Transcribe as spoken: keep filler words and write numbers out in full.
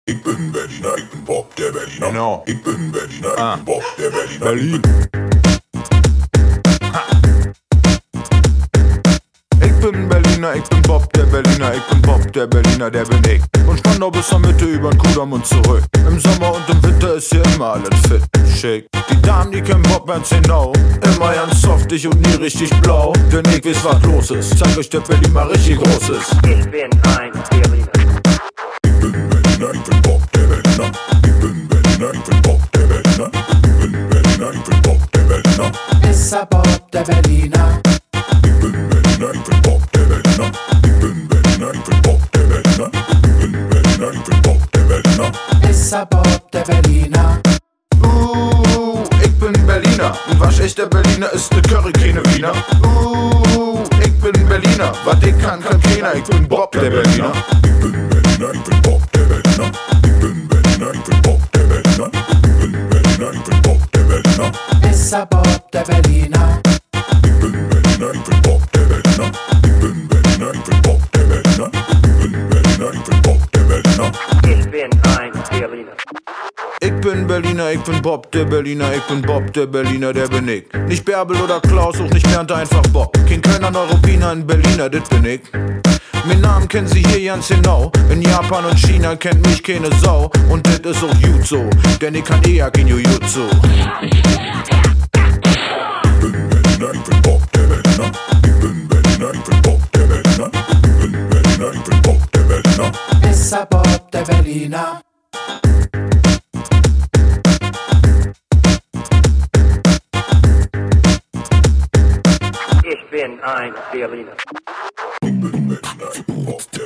Ich bin Berliner, ich bin Bob, der Berliner. Genau. Ich bin Berliner, ich Ah. bin Bob, der Berliner. Berlin. Ich bin Berliner, ich bin Bob, der Berliner, ich bin Bob, der Berliner, der bin ich. Von Spandau bis zur Mitte übern Kudamm und zurück. Im Sommer und im Winter ist hier immer alles fit, schick. Die Damen, die kennen Bob ganz genau. Immer ganz softig und nie richtig blau. Denn ich weiß, was los ist. Zeig euch, der Berlin mal richtig groß ist. Ich bin ein Berliner. Ich bin Berliner, ich bin Bob, der Berliner. Ich bin Berliner, ich bin Bob, der Berliner. Ich bin Berliner, ich bin Bob, der Berliner. Ist er Bob, der Berliner? Ich bin Berliner, ich bin Bob, der Berliner. Ich bin Berliner, ich bin Bob, der Berliner. Ich bin Berliner, ich bin Bob, der Berliner. Ist er Bob, der Berliner? Uh, ich bin Berliner. Ein waschechter Berliner ist ne Curry, keine Wiener. Uh, ich bin Berliner. Was ich kann, kann keiner. Ich bin Bob, der Berliner. Ich bin Berliner, ich bin Bob, der Berliner. Ich bin Berliner, ich bin Bob, der Berliner. Ich bin Berliner, ich bin Bob, der Berliner. Ist er Bob, der Berliner? Ich bin Berliner, ich bin Bob, der Berliner. Ich bin Berliner, ich bin Bob, der Berliner. Ich bin Berliner, ich bin Bob, der Berliner. Ich bin ein Berliner. Ich bin Berliner, ich bin Bob, der Berliner, ich bin Bob, der Berliner, der bin ich. Nicht Bärbel oder Klaus, auch nicht Bernd, einfach Bob. Kein kleiner Neuruppiner, ein Berliner, das bin ich. Mein Namen kennen sie hier ganz genau. In Japan und China kennt mich keine Sau. Und das ist auch gut so, denn ich kann eh ja kein Jujutsu. Ich bin Berliner, ich bin Bob, der Berliner. Ich bin Berliner, ich bin Bob, der Berliner. Ich bin Berliner, ich bin Bob, der Berliner. Ist er Bob, der Berliner? Ich bin ein Berliner. Ich bin Berliner, ich bin Bob, der